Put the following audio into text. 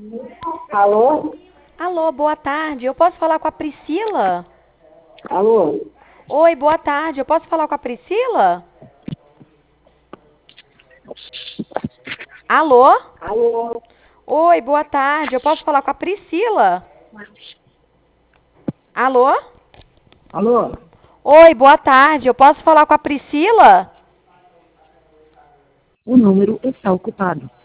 Alô? Alô, boa tarde. Eu posso falar com a Priscila? Alô? Oi, boa tarde. Eu posso falar com a Priscila? Alô? Alô? Oi, boa tarde. Eu posso falar com a Priscila? Alô? Alô? Oi, boa tarde. Eu posso falar com a Priscila? O número está ocupado.